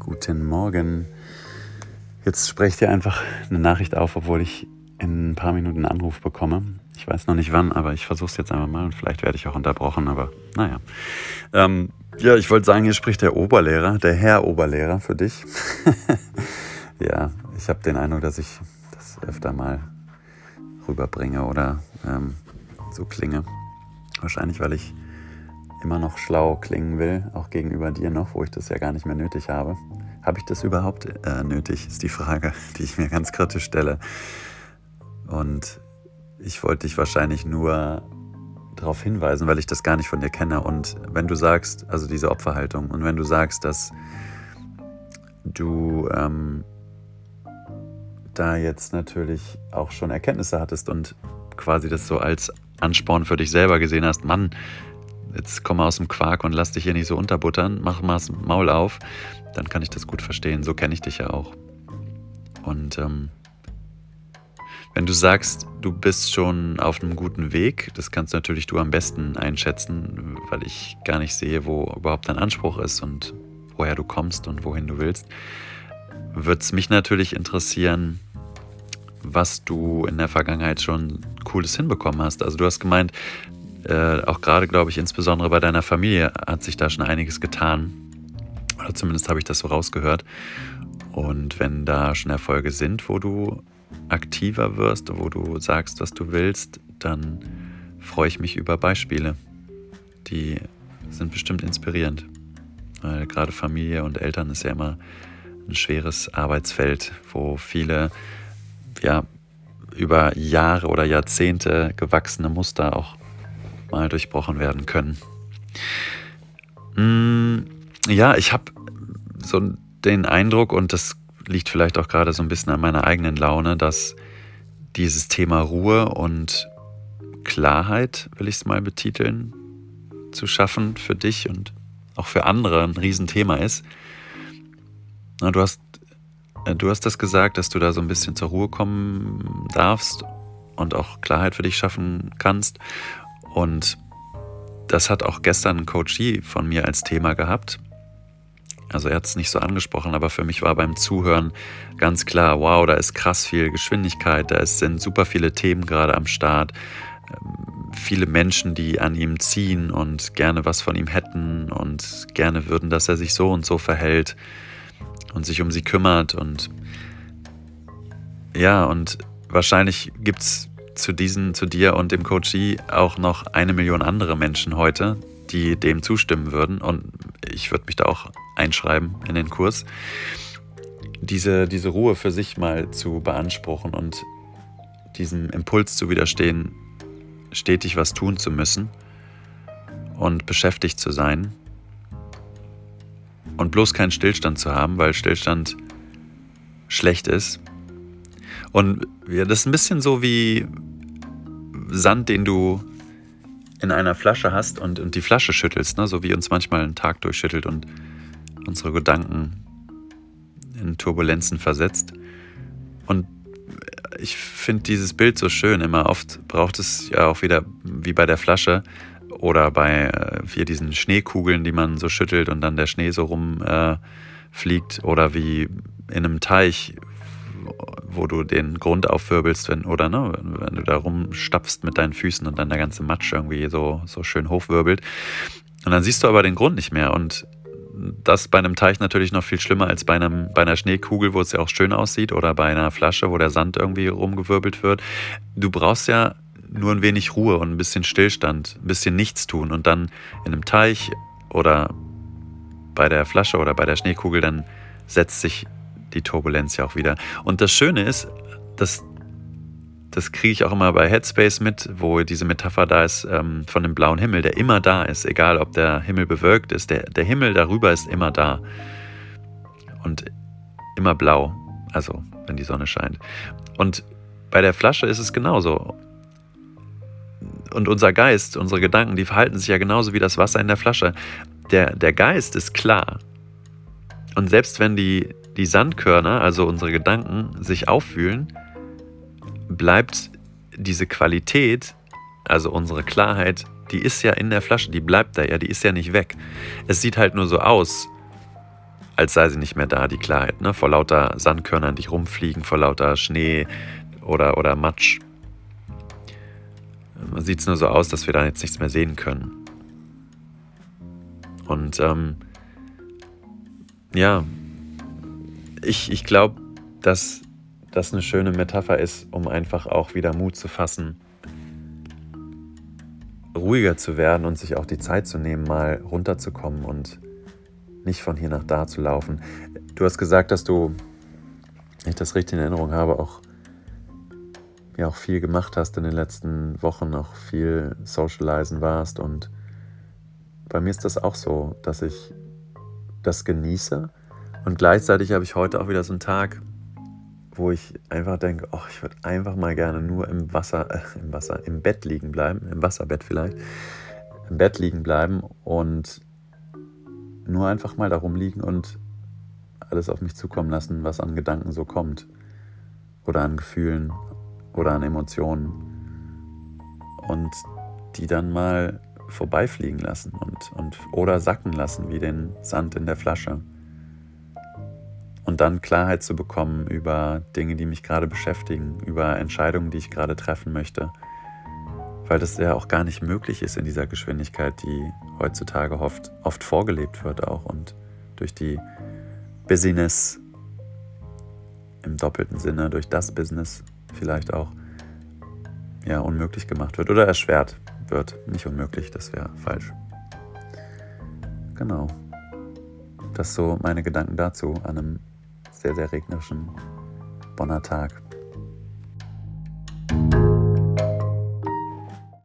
Guten Morgen. Jetzt spreche ich dir einfach eine Nachricht auf, obwohl ich in ein paar Minuten einen Anruf bekomme. Ich weiß noch nicht wann, aber ich versuche es jetzt einfach mal und vielleicht werde ich auch unterbrochen, aber naja. Ich wollte sagen, hier spricht der Oberlehrer, der Herr Oberlehrer für dich. Ja, ich habe den Eindruck, dass ich das öfter mal rüberbringe oder so klinge. Wahrscheinlich, weil ich immer noch schlau klingen will, auch gegenüber dir noch, wo ich das ja gar nicht mehr nötig habe. Habe ich das überhaupt nötig, ist die Frage, die ich mir ganz kritisch stelle. Und ich wollte dich wahrscheinlich nur darauf hinweisen, weil ich das gar nicht von dir kenne. Und wenn du sagst, also diese Opferhaltung, und wenn du sagst, dass du da jetzt natürlich auch schon Erkenntnisse hattest und quasi das so als Ansporn für dich selber gesehen hast, Mann, jetzt komm mal aus dem Quark und lass dich hier nicht so unterbuttern, mach mal das Maul auf, dann kann ich das gut verstehen. So kenne ich dich ja auch. Und wenn du sagst, du bist schon auf einem guten Weg, das kannst natürlich du am besten einschätzen, weil ich gar nicht sehe, wo überhaupt dein Anspruch ist und woher du kommst und wohin du willst, würde es mich natürlich interessieren, was du in der Vergangenheit schon Cooles hinbekommen hast. Also du hast gemeint, auch gerade, glaube ich, insbesondere bei deiner Familie hat sich da schon einiges getan. Oder zumindest habe ich das so rausgehört. Und wenn da schon Erfolge sind, wo du aktiver wirst, wo du sagst, was du willst, dann freue ich mich über Beispiele. Die sind bestimmt inspirierend. Weil gerade Familie und Eltern ist ja immer ein schweres Arbeitsfeld, wo viele über Jahre oder Jahrzehnte gewachsene Muster auch mal durchbrochen werden können. Ja, ich habe so den Eindruck, und das liegt vielleicht auch gerade so ein bisschen an meiner eigenen Laune, dass dieses Thema Ruhe und Klarheit, will ich es mal betiteln, zu schaffen für dich und auch für andere ein Riesenthema ist. Na, du hast das gesagt, dass du da so ein bisschen zur Ruhe kommen darfst und auch Klarheit für dich schaffen kannst. Und das hat auch gestern ein Coachie von mir als Thema gehabt. Also er hat es nicht so angesprochen, aber für mich war beim Zuhören ganz klar, wow, da ist krass viel Geschwindigkeit, sind super viele Themen gerade am Start, viele Menschen, die an ihm ziehen und gerne was von ihm hätten und gerne würden, dass er sich so und so verhält und sich um sie kümmert. Und ja, und wahrscheinlich gibt es zu dir und dem Coachie auch noch 1 Million andere Menschen heute, die dem zustimmen würden, und ich würde mich da auch einschreiben in den Kurs, diese Ruhe für sich mal zu beanspruchen und diesem Impuls zu widerstehen, stetig was tun zu müssen und beschäftigt zu sein und bloß keinen Stillstand zu haben, weil Stillstand schlecht ist. Und ja, das ist ein bisschen so wie Sand, den du in einer Flasche hast und die Flasche schüttelst, ne? So wie uns manchmal ein Tag durchschüttelt und unsere Gedanken in Turbulenzen versetzt. Und ich finde dieses Bild so schön. Immer oft braucht es ja auch wieder, wie bei der Flasche oder bei diesen Schneekugeln, die man so schüttelt und dann der Schnee so rumfliegt, oder wie in einem Teich, wo du den Grund aufwirbelst, wenn du da rumstapfst mit deinen Füßen und dann der ganze Matsch irgendwie so schön hochwirbelt. Und dann siehst du aber den Grund nicht mehr. Und das bei einem Teich natürlich noch viel schlimmer als bei einer Schneekugel, wo es ja auch schön aussieht, oder bei einer Flasche, wo der Sand irgendwie rumgewirbelt wird. Du brauchst ja nur ein wenig Ruhe und ein bisschen Stillstand, ein bisschen nichts tun, und dann in einem Teich oder bei der Flasche oder bei der Schneekugel, dann setzt sich die Turbulenz ja auch wieder. Und das Schöne ist, das kriege ich auch immer bei Headspace mit, wo diese Metapher da ist von dem blauen Himmel, der immer da ist, egal ob der Himmel bewölkt ist, der Himmel darüber ist immer da und immer blau, also wenn die Sonne scheint. Und bei der Flasche ist es genauso. Und unser Geist, unsere Gedanken, die verhalten sich ja genauso wie das Wasser in der Flasche. Der Geist ist klar. Und selbst wenn die Sandkörner, also unsere Gedanken, sich aufwühlen, bleibt diese Qualität, also unsere Klarheit, die ist ja in der Flasche, die bleibt da ja, die ist ja nicht weg. Es sieht halt nur so aus, als sei sie nicht mehr da, die Klarheit, ne? Vor lauter Sandkörnern, die rumfliegen, vor lauter Schnee oder Matsch. Man sieht es nur so aus, dass wir da jetzt nichts mehr sehen können. Und ich glaube, dass das eine schöne Metapher ist, um einfach auch wieder Mut zu fassen, ruhiger zu werden und sich auch die Zeit zu nehmen, mal runterzukommen und nicht von hier nach da zu laufen. Du hast gesagt, dass du, wenn ich das richtig in Erinnerung habe, auch viel gemacht hast in den letzten Wochen, auch viel socialisen warst, und bei mir ist das auch so, dass ich das genieße, und gleichzeitig habe ich heute auch wieder so einen Tag, wo ich einfach denke, ich würde einfach mal gerne nur im Bett liegen bleiben, im Wasserbett vielleicht, im Bett liegen bleiben und nur einfach mal da rumliegen und alles auf mich zukommen lassen, was an Gedanken so kommt oder an Gefühlen oder an Emotionen, und die dann mal vorbeifliegen lassen und oder sacken lassen wie den Sand in der Flasche. Und dann Klarheit zu bekommen über Dinge, die mich gerade beschäftigen, über Entscheidungen, die ich gerade treffen möchte. Weil das ja auch gar nicht möglich ist in dieser Geschwindigkeit, die heutzutage oft vorgelebt wird auch, und durch die Busyness im doppelten Sinne, durch das Business vielleicht auch unmöglich gemacht wird oder erschwert wird. Nicht unmöglich, das wäre falsch. Genau. Das so meine Gedanken dazu an einem sehr, sehr regnerischen Bonner Tag.